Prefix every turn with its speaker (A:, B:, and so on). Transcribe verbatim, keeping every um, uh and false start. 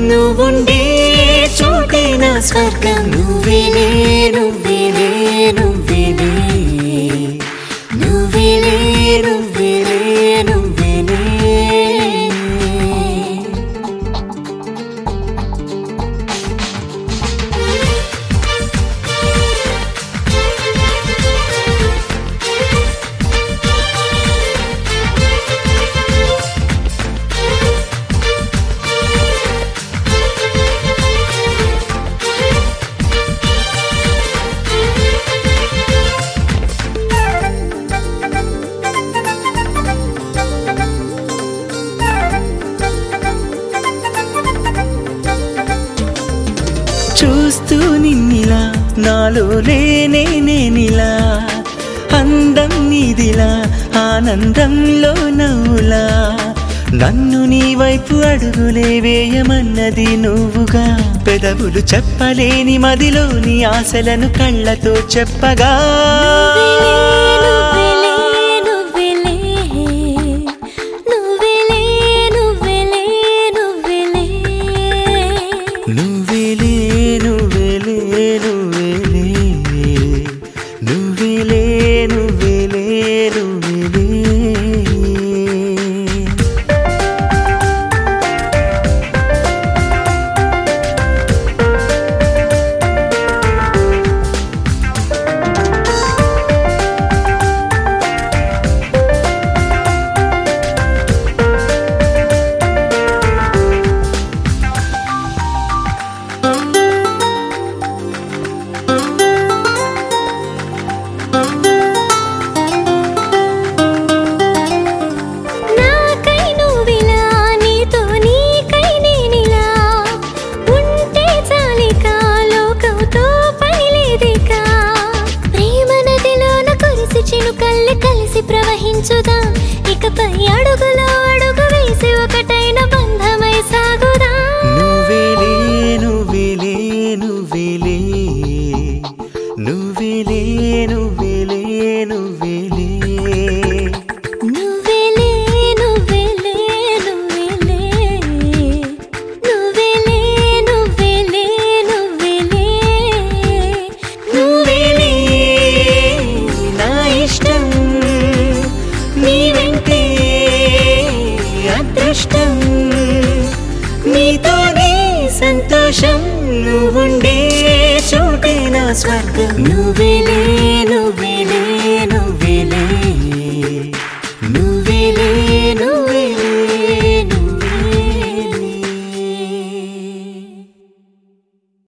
A: నువ్వుండే చోటే నా స్వర్గం నువ్వేలే నువ్వేలే నువ్వేలే నువ్వేలే నువ్వేలే నువ్వేలే చూస్తూ నిన్నిలా నాలో లేనే నేనిలా అందం నీదిలా ఆనందంలో నవ్వులా నన్ను నీ వైపు అడుగులే వేయమన్నది నువ్వుగా పెదవులు చెప్పలేని మదిలోని ఆశలను కళ్ళతో చెప్పగా కలిసి ప్రవహించుదాం ఇకపై అడుగులో అడుగు వేసి ఒకటైన బంధమై సాగుదాం నువ్వేలే నువ్వేలే నువ్వేలే నువ్వేలే నువ్వేలే నువ్వేలే నువ్వేలే నువ్వేలే నువ్వేలే నువ్వేలే నువ్వేలే నువ్వేలే నువ్వేలే నా ఇష్టం నీ వెంటే అదృష్టం నీతోనే సంతోషం నువ్వుండే చోటే నా స్వర్గం నువ్వేలే నువ్వేలే